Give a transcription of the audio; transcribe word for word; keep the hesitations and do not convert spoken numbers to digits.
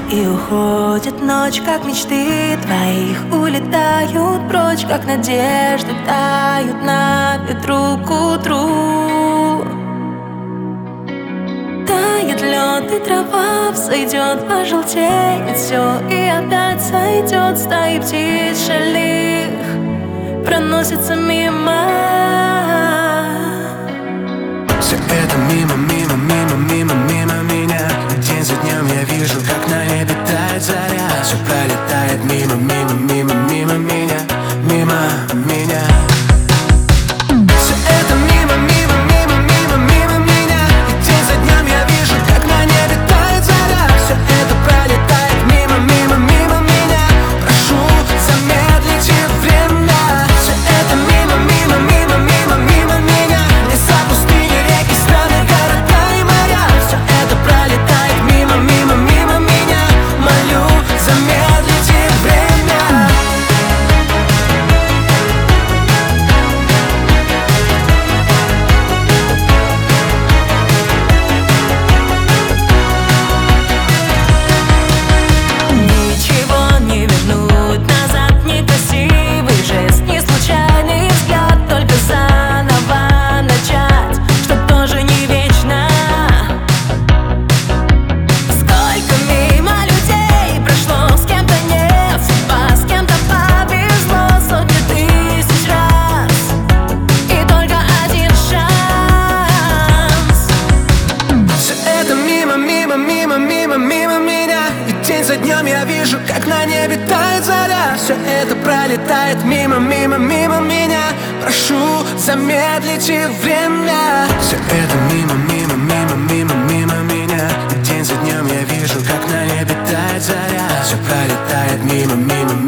И уходит ночь, как мечты твоих улетают прочь, как надежды тают на ветру к утру. Тает лед и трава взойдет, пожелтеет все, и опять сойдет стаи птиц шалих, проносится мимо. Все это мимо, мимо, мимо, мимо, мимо меня. День за днем я вижу, как на небе тает заря. Все пролетает мимо, мимо, мимо, мимо меня, мимо меня. Все это мимо, мимо, мимо, мимо, мимо меня. И день за днем я вижу, как на небе тает заря. Все это пролетает мимо, мимо, мимо меня. Прошу, замедлите время. Все это мимо, мимо, мимо, мимо, мимо меня. Леса, пустыни, реки, страны, города и моря. Все это пролетает мимо, мимо, мимо меня. Молю, замедлите время. Ничего не вернуть назад, некрасивый жест, не случайный взгляд, только заново начать, что тоже не вечно. Сколько мимо людей прошло, с кем-то нет судьба, с кем-то повезло сотни тысяч раз, и только один шанс. Все это мимо, мимо, мимо, мимо, мимо меня. И день за днем я вижу, как на небе тает заря. Все это пролетает мимо, мимо, мимо меня. Прошу, замедлите время. Все это мимо, мимо, мимо, мимо, мимо меня. И день за днем я вижу, как на небе тает заря. Все пролетает мимо, мимо,